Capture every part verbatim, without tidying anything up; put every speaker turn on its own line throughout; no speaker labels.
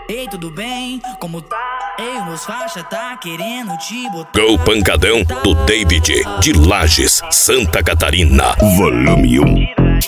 Ei, tudo bem? Como tá? Ei, o meus faixa tá querendo te botar.
Go Pancadão do David, de Lages, Santa Catarina. Volume um.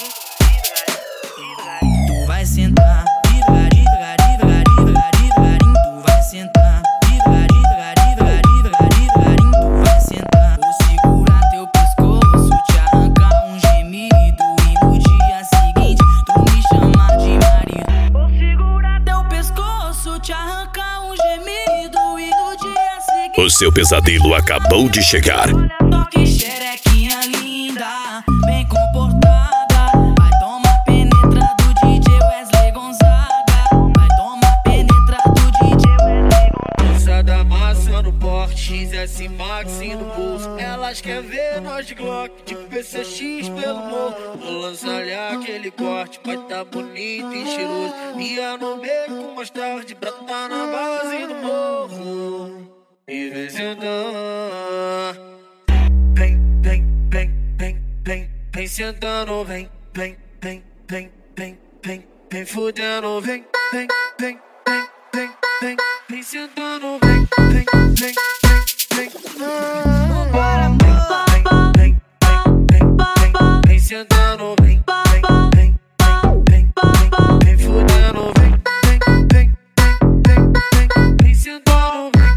Tu vai sentar, devagar, devagar, devagar, devagarinho. Tu vai sentar, devagar, devagar, devagar, devagarinho. Tu vai sentar. Vou segurar teu pescoço, te arrancar um gemido. E no dia seguinte tu me chamar de marido. Vou segurar teu pescoço, te arrancar um gemido. E no dia seguinte
o seu pesadelo acabou de chegar.
Toque xerequinha linda, bem comportada. Vai tomar penetra do D J Wesley Gonzaga. Vai tomar penetra do D J Wesley Gonzaga.
Moça da massa no porte, X S Max no bolso. Elas querem ver nós de Glock, de P C X pelo morro. Vou lançar-lhe aquele corte, vai tá bonito e cheiroso. Ia no beco mais tarde, brota na base do morro. E vem sentando, vem, vem, vem, vem, vem, vem sentando, vem, vem, vem, vem, vem, vem, vem fudendo, vem, vem, vem, vem, vem, vem, vem sentando, vem, vem, vem, vem, vem, bora, vem, vem, vem, vem, vem, vem sentando, vem, vem, vem, vem, vem, vem, vem fudendo, vem, vem, vem, vem, vem, vem sentando, vem.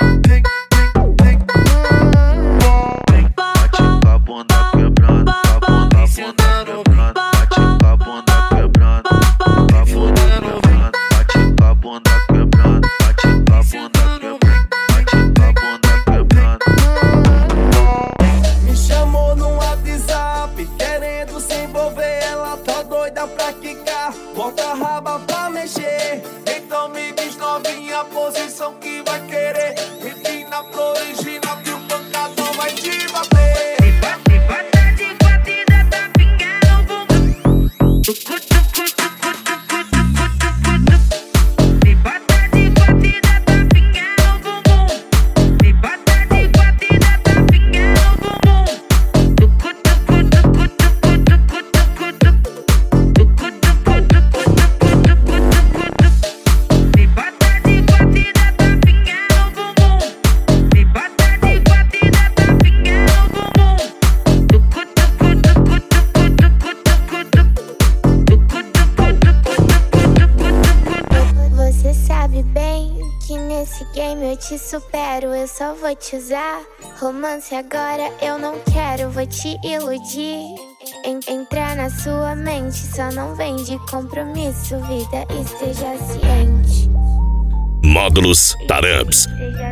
Bota a raba pra mexer, então me diz novinha a posição que vai querer. Empina pro original que o pancadão vai te bater.
Me bate, bate de batida, tá pingando o bumbum. Tucu, tucu, tucu, tucu, tucu, tucu. Me bate de batida, tá pingando o bumbum. Me bate de batida, tá pingando o bumbum. Tucu, tucu, tucu, tucu, tucu, tucu, tucu.
Você sabe bem que nesse game eu te supero, eu só vou te usar. Romance agora eu não quero, vou te iludir. En entrar na sua mente, só não vem de compromisso, vida, esteja ciente.
Módulos Tarubs.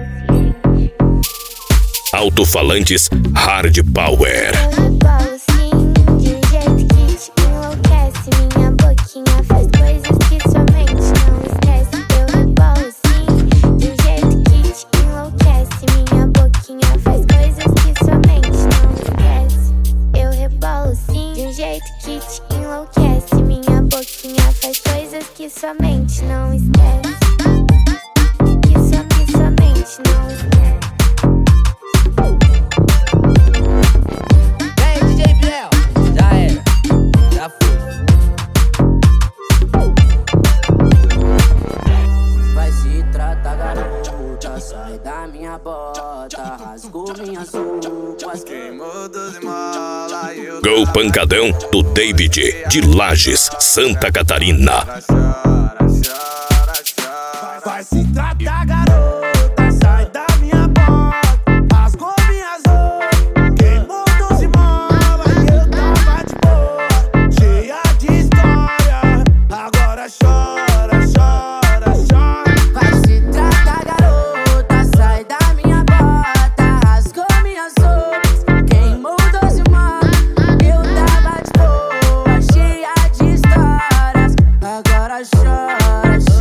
Alto-falantes Hard Power.
Eu rebolo sim, de um jeito que te enlouquece. Minha boquinha faz coisas que sua mente não esquece. Eu rebolo sim, de um jeito que te enlouquece. Minha boquinha faz coisas que sua mente não esquece. Eu rebolo sim, de um jeito que te enlouquece. Minha boquinha faz coisas que sua mente não esquece. Que sua, que sua mente não esquece.
Vem, D J Biel, já era, já foi. Vai se tratar, garota, sai da minha bota, rasgou minhas roupas, queimou doze mola.
Go Pancadão do David, de Lages, Santa Catarina.
Vai se tratar, garota, sai da minha bota, rasgou minhas roupas, queimou doze molas. Eu tava de boa, cheia de história, agora chora, chora, chora.
Vai se tratar, garota, sai da minha bota, rasgou minhas roupas, queimou doze molas. Eu tava de boa, cheia de histórias, agora chora, chora.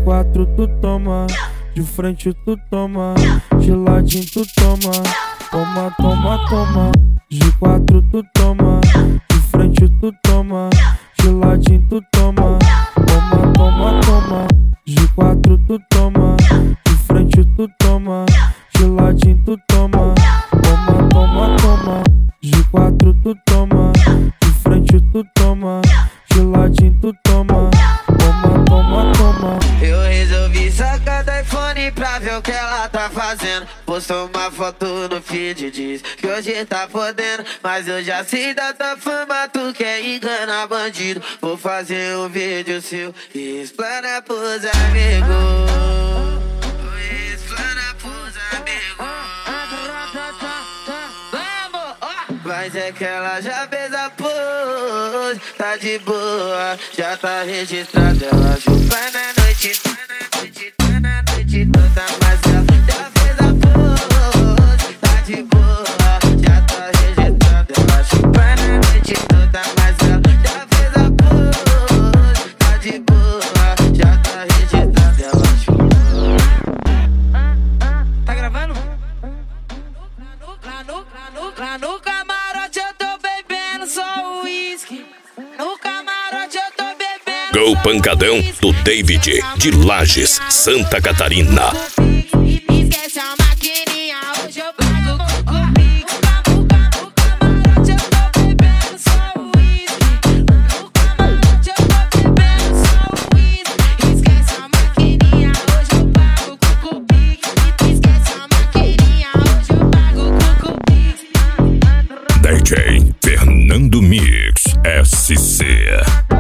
quatro tu toma, de frente tu toma, de ladinho tu toma. Toma, toma, toma. De quatro tu toma, de frente tu toma, de ladinho tu toma. Toma, toma, toma. De quatro tu toma, de frente tu toma, de ladinho tu toma. Toma, toma, toma. De quatro tu toma, de frente tu toma, de ladinho tu toma. Toma, toma, toma.
Eu resolvi sacar do iPhone pra ver o que ela tá fazendo. Postou uma foto no feed e diz que hoje tá podendo. Mas eu já sei da tua fama, tu quer enganar bandido. Vou fazer um vídeo seu e explana pros amigos. Explana pros amigos. Mas é que ela já fez a pose, tá de boa, já tá registrada. Ela chupa na noite, tá na noite, tá na noite toda. Mas ela já fez a pose, tá de boa, já tá registrada. Ela chupa na noite toda. Mas ela já fez a pose, tá de boa, já tá registrada. Ela chupa. Tá gravando? Lá no, lá no, lá no camarote eu tô bebendo só uísque. No camarote eu tô bebendo
Go Pancadão do David, de Lages, Santa Catarina.
Esquece a maquininha, hoje eu pago com o Pix. No camarote eu tô bebendo só uísque. No camarote eu tô bebendo só uísque. Esquece a maquininha, hoje eu pago com o Pix. Esquece a maquininha, hoje eu pago com o Pix.
D J Fernando Mix S C.